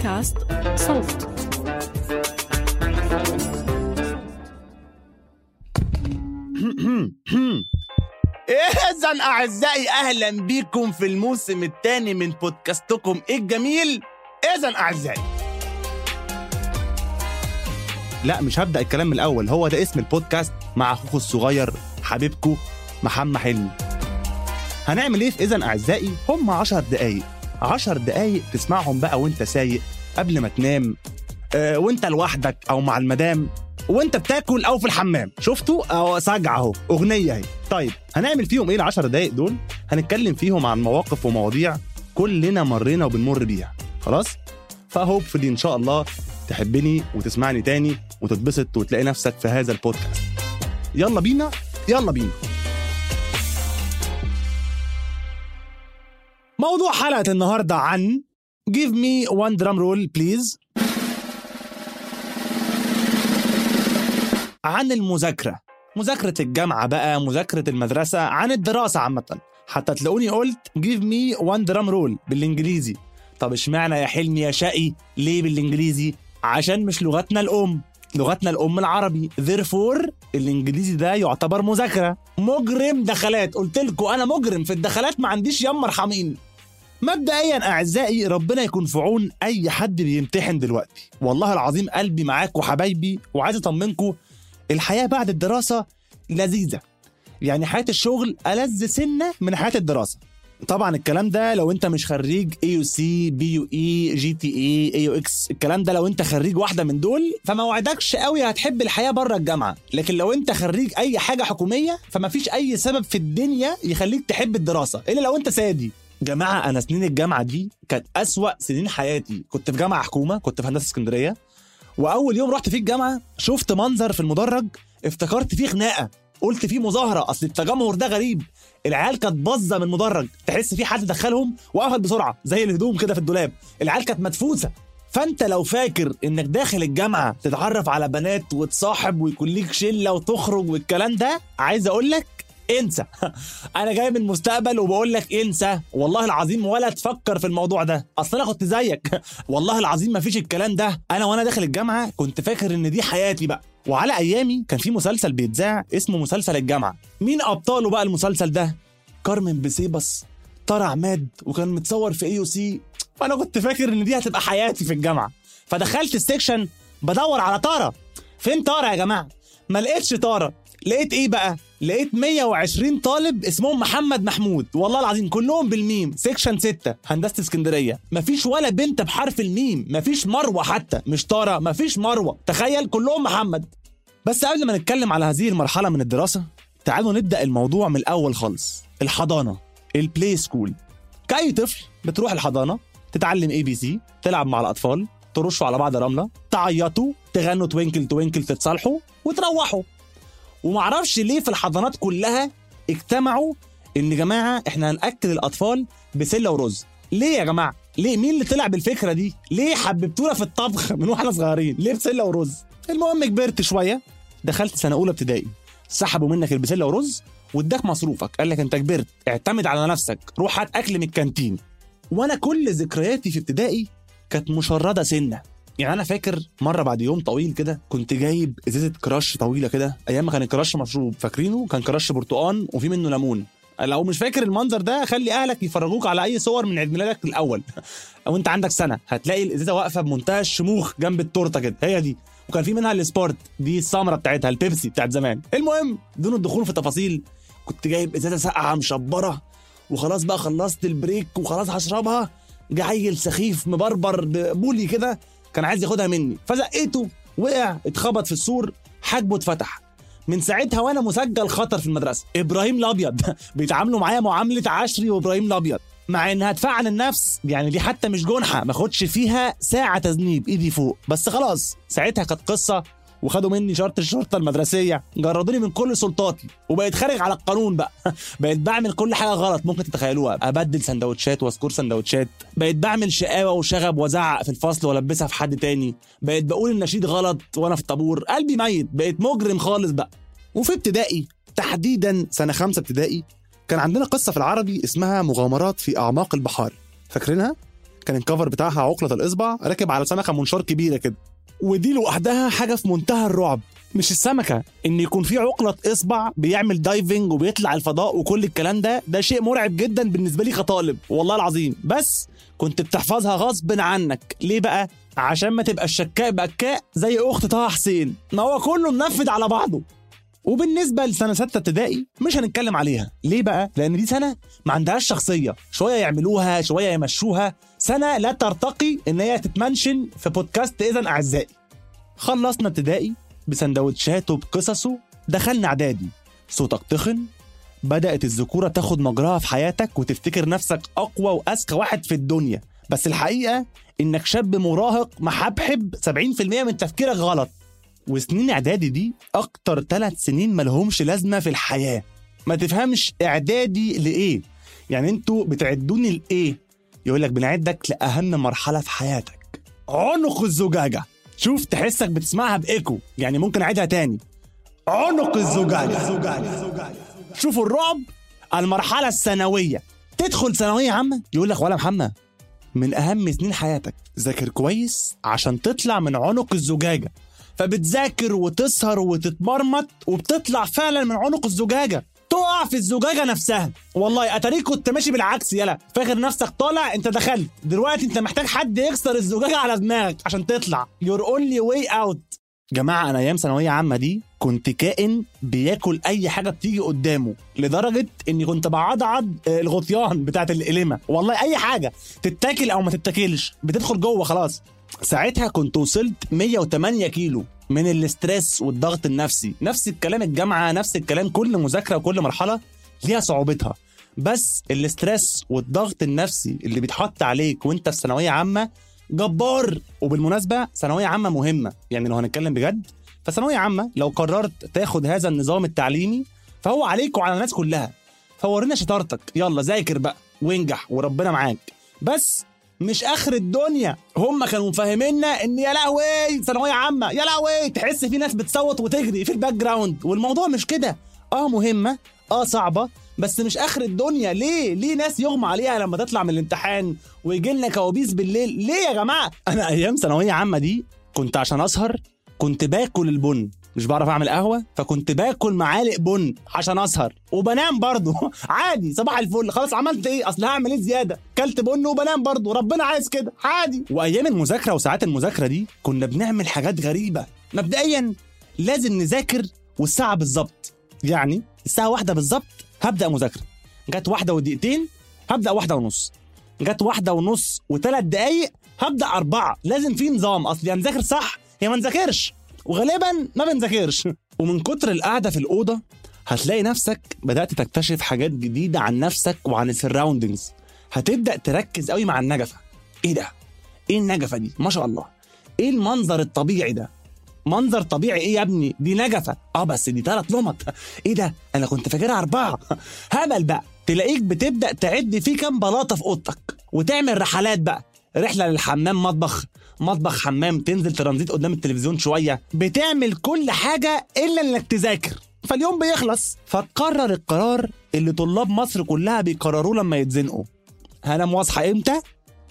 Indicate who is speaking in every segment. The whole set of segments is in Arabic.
Speaker 1: بودكاست صوت.
Speaker 2: إذن أعزائي أهلا بكم في الموسم الثاني من بودكاستكم الجميل. إذن أعزائي، لا مش هبدأ الكلام من الأول، هو ده اسم البودكاست مع أخوكم الصغير حبيبكم محمد حلمي. هنعمل إيه في إذن أعزائي؟ هم 10 دقايق تسمعهم بقى وانت سايق، قبل ما تنام، وانت لوحدك أو مع المدام، وانت بتاكل او في الحمام. شفتوا او سجع اهو اغنيه اهي. طيب هنعمل فيهم ايه ال10 دقايق دول؟ هنتكلم فيهم عن مواقف ومواضيع كلنا مرينا وبنمر بيها. خلاص، فهوبفلي ان شاء الله تحبني وتسمعني تاني وتتبسط وتلاقي نفسك في هذا البودكاست. يلا بينا. موضوع حلقه النهارده عن Give me one drum roll please. عن المذاكرة، مذاكرة الجامعة بقى، مذاكرة المدرسة، عن الدراسة عامة. حتى تلاقوني قلت give me one drum roll بالإنجليزي. طب اشمعنى يا حلمي يا شقي ليه بالإنجليزي؟ عشان مش لغتنا الأم العربي، therefore الإنجليزي ده يعتبر مذاكرة. مجرم دخلات، قلت لكم أنا مجرم في الدخلات، ما عنديش يم ارحمين. مبدئيا أعزائي، ربنا يكون في عون أي حد بيمتحن دلوقتي. والله العظيم قلبي معاك وحبايبي، وعايز أطمنكم الحياة بعد الدراسة لذيذة، يعني حياة الشغل ألذ سنة من حياة الدراسة. طبعا الكلام ده لو انت مش خريج AUC BUE GTA AUX، الكلام ده لو انت خريج واحدة من دول فما وعدكش قوي هتحب الحياة بره الجامعة. لكن لو انت خريج اي حاجة حكومية فما فيش اي سبب في الدنيا يخليك تحب الدراسة الا لو انت سادي. جماعة أنا سنين الجامعة دي كانت أسوأ سنين حياتي. كنت في جامعة حكومة، كنت في هندسة اسكندرية، وأول يوم رحت فيه الجامعة شفت منظر في المدرج افتكرت فيه خناقة، قلت فيه مظاهرة. أصل التجمهر ده غريب، العيال كانت باظة من المدرج، تحس فيه حد دخلهم وقفل بسرعة زي الهدوم كده في الدولاب، العيال كانت مدفوسة. فأنت لو فاكر إنك داخل الجامعة تتعرف على بنات وتصاحب ويكون ليك شلة وتخرج والكلام ده، عايز أقولك انسى. انا جاي من المستقبل وبقول لك انسى والله العظيم، ولا تفكر في الموضوع ده. اصل انا كنت زيك والله العظيم ما فيش الكلام ده. انا وانا داخل الجامعه كنت فاكر ان دي حياتي بقى. وعلى ايامي كان في مسلسل بيتذاع اسمه مسلسل الجامعه. مين ابطاله بقى المسلسل ده؟ كارمن بسيبس، طارق عماد، وكان متصور في AUC. فانا كنت فاكر ان دي هتبقى حياتي في الجامعه. فدخلت السكشن بدور على طارق. فين طارق يا جماعه؟ ما لقيتش طارق. لقيت ايه بقى؟ لقيت 120 طالب اسمهم محمد محمود، والله العظيم كلهم بالميم. سيكشن 6 هندسة اسكندرية، مفيش ولا بنت بحرف الميم، مفيش مروة حتى، مش طارق، مفيش مروة، تخيل كلهم محمد. بس قبل ما نتكلم على هذه المرحلة من الدراسة، تعالوا نبدأ الموضوع من الأول خالص. الحضانة، البلاي سكول. كأي طفل بتروح الحضانة تتعلم ABC، تلعب مع الأطفال، ترشوا على بعض رملة، تعيطوا، تغنوا توينكل توينكل، تتصالحوا وتروحوا. ومعرفش ليه في الحضانات كلها اجتمعوا ان جماعة احنا هنأكل الأطفال بسلة ورز. ليه يا جماعة؟ ليه؟ مين اللي طلع بالفكرة دي؟ ليه حببتونا في الطبخ من واحنا صغيرين؟ ليه بسلة ورز؟ المهم كبرت شوية، دخلت سنة أولى ابتدائي، سحبوا منك البسلة ورز واداك مصروفك، قال لك انت كبرت، اعتمد على نفسك، روح هات أكل من الكانتين. وانا كل ذكرياتي في ابتدائي كانت مشردة سنة. يعني انا فاكر مره بعد يوم طويل كده كنت جايب ازازه كراش طويله كده، ايام ما كان الكراش مشروب، فاكرينه؟ كان كراش برتقان وفي منه ليمون. لو مش فاكر المنظر ده خلي اهلك يفرجوك على اي صور من عيد ميلادك الاول او انت عندك سنه، هتلاقي الازازه واقفه بمنتهى الشموخ جنب التورته كده، هي دي. وكان في منها السبورت، دي السمره بتاعتها، البيبسي بتاعت زمان. المهم دون الدخول في تفاصيل، كنت جايب ازازه ساقعه مشبره وخلاص بقى خلصت البريك وخلاص هشربها، جاي سخيف مبربر بولي كده كان عايز ياخدها مني، فزقيته، وقع، اتخبط في السور، حاجبه اتفتح. من ساعتها وانا مسجل خطر في المدرسه. ابراهيم الابيض بيتعاملوا معايا معامله عشري وابراهيم الابيض، مع انها تفعل النفس، يعني دي حتى مش جنحه، ما خدش فيها ساعه تذنيب، ايدي فوق. بس خلاص ساعتها كانت قصه، وخدوا مني شرط الشرطه المدرسيه، جردوني من كل سلطاتي، وبقيت خارج على القانون بقى. بقيت بعمل كل حاجه غلط ممكن تتخيلوها، ابدل سندوتشات واسكور سندوتشات، بقيت بعمل شقاوه وشغب وازعق في الفصل والبسها في حد تاني، بقيت بقول النشيد غلط وانا في الطابور، قلبي ميت، بقيت مجرم خالص بقى. وفي ابتدائي تحديدا سنه 5 ابتدائي كان عندنا قصه في العربي اسمها مغامرات في اعماق البحار، فاكرينها؟ كان الكفر بتاعها عقلة الإصبع راكب على سمكة منشار كبيرة كده، ودي لوحدها حاجة في منتهى الرعب. مش السمكة، إن يكون في عقلة إصبع بيعمل دايفنج وبيطلع الفضاء وكل الكلام ده شيء مرعب جدا بالنسبة لي كطالب والله العظيم، بس كنت بتحفظها غصب عنك. ليه بقى؟ عشان ما تبقى الشكاء بكاء زي أخت طه حسين، ما هو كله منفذ على بعضه. وبالنسبة لسنة 6 ابتدائي مش هنتكلم عليها. ليه بقى؟ لأن دي سنة ما عندهاش شخصية، شوية يعملوها شوية يمشوها، سنة لا ترتقي إن هي تتمنشن في بودكاست إذن أعزائي. خلصنا ابتدائي بسندوتشاته بقصصه، دخلنا إعدادي، صوتك تخن، بدأت الذكورة تاخد مجراها في حياتك وتفتكر نفسك أقوى وأذكى واحد في الدنيا، بس الحقيقة إنك شاب مراهق محبحب 70% من تفكيرك غلط. وسنين إعدادي دي أكتر 3 سنين ملهمش لازمة في الحياة. ما تفهمش إعدادي لإيه، يعني أنتوا بتعدوني لإيه؟ يقولك بنعدك لأهم مرحلة في حياتك، عنق الزجاجة. شوف تحسك بتسمعها بإيكو، يعني ممكن أعيدها تاني، عنق الزجاجة. شوفوا الرعب. المرحلة الثانوية، تدخل ثانوية عامة يقولك ولا محمد من أهم سنين حياتك، ذاكر كويس عشان تطلع من عنق الزجاجة. فبتذاكر وتسهر وتتمرمط وبتطلع فعلا من عنق الزجاجة، تقع في الزجاجة نفسها. والله أتاريك كنت ماشي بالعكس، يلا فاكر نفسك طالع، انت دخلت دلوقتي انت محتاج حد يكسر الزجاجة على دماغك عشان تطلع. Your only way out. جماعة أنا أيام ثانوية عامة دي كنت كائن بياكل أي حاجة بتيجي قدامه، لدرجة إني كنت بعضعض الغطيان بتاعت القلمة، والله أي حاجة تتاكل أو ما تتاكلش بتدخل جوه خلاص. ساعتها كنت وصلت 108 كيلو من الاسترس والضغط النفسي. نفس الكلام الجامعة، نفس الكلام، كل مذاكرة وكل مرحلة ليها صعوبتها، بس الاسترس والضغط النفسي اللي بيتحط عليك وانت في ثانوية عامة جبار. وبالمناسبة ثانوية عامة مهمة، يعني لو هنتكلم بجد فثانوية عامة لو قررت تاخد هذا النظام التعليمي فهو عليك وعلى الناس كلها. فورينا شطارتك، يلا ذاكر بقى وانجح وربنا معاك، بس مش اخر الدنيا. هم كانوا مفهميننا ان يا لهوي ثانويه عامه، يا لهوي تحس في ناس بتصوت وتجري في الباك جراوند، والموضوع مش كده. مهمه، صعبه، بس مش اخر الدنيا. ليه ناس يغمى عليها لما تطلع من الامتحان ويجي لنا كوابيس بالليل؟ ليه يا جماعه؟ انا ايام ثانويه عامه دي كنت عشان اسهر كنت باكل البن، مش بعرف اعمل قهوه فكنت باكل معالق بن عشان اسهر، وبنام برضو عادي صباح الفل. خلاص عملت ايه؟ اصل هعمل ايه زياده؟ كلت بن وبنام برضو، ربنا عايز كده عادي. وايام المذاكره وساعات المذاكره دي كنا بنعمل حاجات غريبه. مبدئيا لازم نذاكر والساعه بالظبط، يعني الساعه 1 بالظبط هبدا مذاكره، جت 1:02 هبدا 1:30، جت 1:30 و3 دقايق هبدا 4. لازم في نظام، اصل يا نذاكر صح يا ما نذاكرش، وغالبا ما بنذاكرش. ومن كتر القعده في الاوضه هتلاقي نفسك بدات تكتشف حاجات جديده عن نفسك وعن السراوندينجز. هتبدا تركز قوي مع النجفه. ايه ده؟ ايه النجفه دي؟ ما شاء الله، ايه المنظر الطبيعي ده؟ منظر طبيعي ايه يا ابني؟ دي نجفه. بس دي 3 لمط. ايه ده؟ انا كنت فاكرها 4. هبل بقى. تلاقيك بتبدا تعد في كام بلاطه في اوضتك وتعمل رحلات بقى، رحله للحمام، مطبخ حمام، تنزل ترانزيت قدام التلفزيون شويه، بتعمل كل حاجه الا انك تذاكر. فاليوم بيخلص فتقرر القرار اللي طلاب مصر كلها بيقرروه لما يتزنقوا: هنام واصحى امتى؟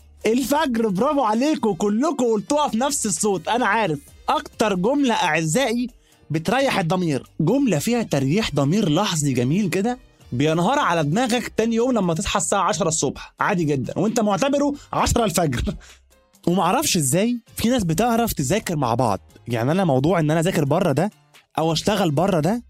Speaker 2: الفجر. برافو عليكم كلكم قلتوها في نفس الصوت. انا عارف اكتر جمله اعزائي بتريح الضمير، جمله فيها تريح ضمير لحظي جميل كده بينهار على دماغك تاني يوم لما تصحى الساعه 10 الصبح عادي جدا وانت معتبره 10 الفجر. ومعرفش ازاي في ناس بتعرف تذاكر مع بعض. يعني انا موضوع ان انا اذاكر بره ده او اشتغل بره ده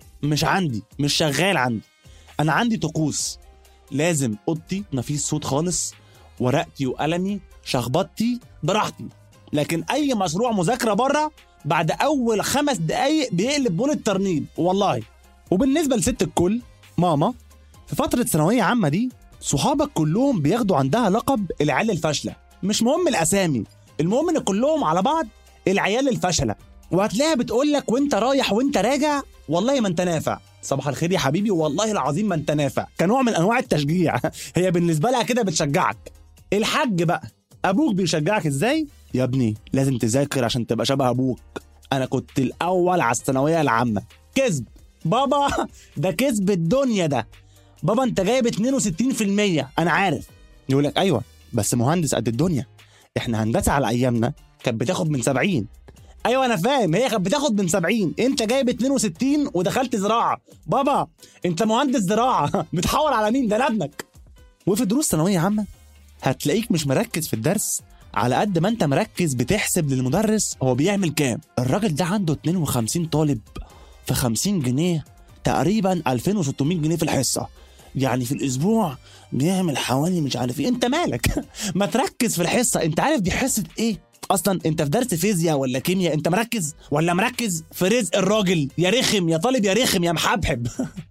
Speaker 2: مش شغال عندي. انا عندي طقوس، لازم اوضتي مفيش صوت خالص، ورقتي وقلمي شخبطتي براحتي. لكن اي مشروع مذاكره بره بعد اول 5 دقايق بيقلب بول الترنيب والله. وبالنسبه لست الكل ماما، في فتره ثانويه عامه دي صحابك كلهم بياخدوا عندها لقب العيال الفاشله. مش مهم الاسامي، المهم ان كلهم على بعض العيال الفشله. وهتلاقيها بتقول لك وانت رايح وانت راجع والله ما انت نافع، صباح الخير يا حبيبي والله العظيم ما انت نافع، كنوع من انواع التشجيع. هي بالنسبه لها كده بتشجعك. الحاج بقى، ابوك بيشجعك ازاي؟ يا ابني لازم تذاكر عشان تبقى شبه ابوك. انا كنت الاول على الثانويه العامه. كذب بابا، ده كذب الدنيا ده. بابا انت جايب 62%. انا عارف. يقول لك ايوه بس مهندس قد الدنيا، احنا هندسه على ايامنا كانت بتاخد من 70. ايوه انا فاهم، هي كانت بتاخد من 70، انت جايب 62 ودخلت زراعه. بابا انت مهندس زراعه بتحور على مين؟ ده انا ابنك. وفي دروس ثانويه عامه هتلاقيك مش مركز في الدرس على قد ما انت مركز بتحسب للمدرس هو بيعمل كام. الراجل ده عنده 52 طالب في 50 جنيه، تقريبا 2600 جنيه في الحصه، يعني في الاسبوع بيعمل حوالي مش عارف ايه. انت مالك؟ ما تركز في الحصه. انت عارف دي حصه ايه اصلا؟ انت في درس فيزياء ولا كيمياء؟ انت مركز ولا مركز في رزق الراجل؟ يا رخم يا طالب، يا رخم يا محبحب.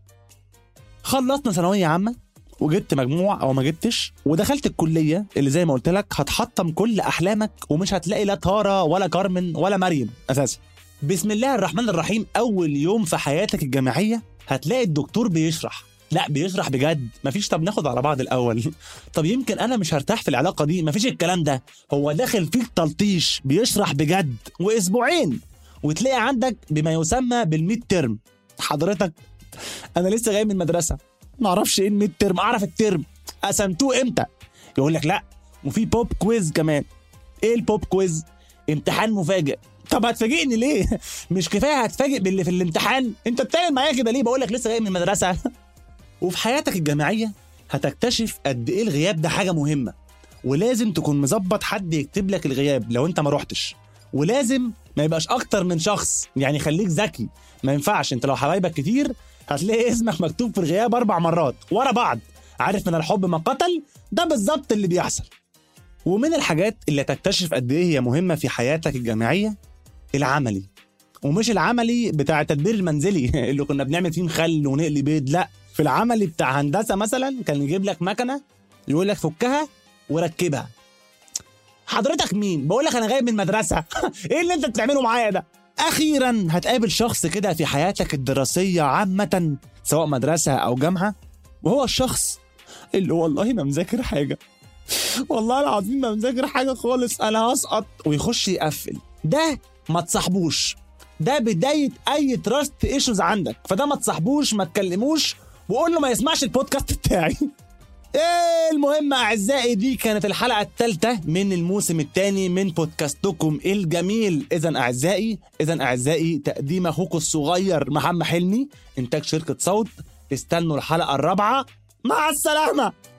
Speaker 2: خلصنا ثانويه عامه وجبت مجموع او ما جبتش ودخلت الكليه اللي زي ما قلت لك هتحطم كل احلامك، ومش هتلاقي لا تارا ولا كارمن ولا مريم اساسا. بسم الله الرحمن الرحيم، اول يوم في حياتك الجامعيه هتلاقي الدكتور بيشرح. لا بيشرح بجد، مفيش طب ناخد على بعض الاول طب يمكن انا مش هرتاح في العلاقه دي، مفيش الكلام ده. هو داخل فيك تلطيش، بيشرح بجد. واسبوعين وتلاقي عندك بما يسمى بالميد ترم. حضرتك انا لسه جاي من المدرسه، ما اعرفش ايه الميد ترم، اعرف الترم قسمتوه امتى؟ يقول لك لا وفي بوب كويز كمان. ايه البوب كويز؟ امتحان مفاجئ. طب هتفاجئني ليه؟ مش كفايه هتفاجئ باللي في الامتحان؟ انت بتعمل معايا كده ليه؟ بقول لك لسه جاي من المدرسه. وفي حياتك الجامعيه هتكتشف قد ايه الغياب ده حاجه مهمه، ولازم تكون مظبط حد يكتب لك الغياب لو انت ما روحتش، ولازم ما يبقاش اكتر من شخص. يعني خليك ذكي، ما ينفعش انت لو حبايبك كتير هتلاقي اسمك مكتوب في الغياب 4 مرات ورا بعض. عارف من الحب ما قتل، ده بالظبط اللي بيحصل. ومن الحاجات اللي هتكتشف قد ايه هي مهمه في حياتك الجامعيه العملي، ومش العملي بتاع التدبير المنزلي اللي كنا بنعمل فيه مخل ونقلي بيض، لا، في العملي بتاع هندسه مثلا كان يجيب لك مكنه يقول لك فكها وركبها. حضرتك مين؟ بقول لك انا جاي من المدرسه. ايه اللي انت بتعمله معايا ده؟ اخيرا هتقابل شخص كده في حياتك الدراسيه عامه سواء مدرسه او جامعه، وهو الشخص اللي والله ما مذاكر حاجه، والله العظيم ما مذاكر حاجه خالص، انا هسقط، ويخش يقفل. ده ما تصاحبوش، ده بدايه اي تراست ايشوز عندك، فده ما تصاحبوش، ما تكلموش، وقول له ما يسمعش البودكاست بتاعي. ايه المهم اعزائي، دي كانت الحلقه الثالثه من الموسم الثاني من بودكاستكم الجميل. اذا اعزائي تقديم اخوكم الصغير محمد حلمي، انتاج شركه صوت. استنوا الحلقه الرابعه، مع السلامه.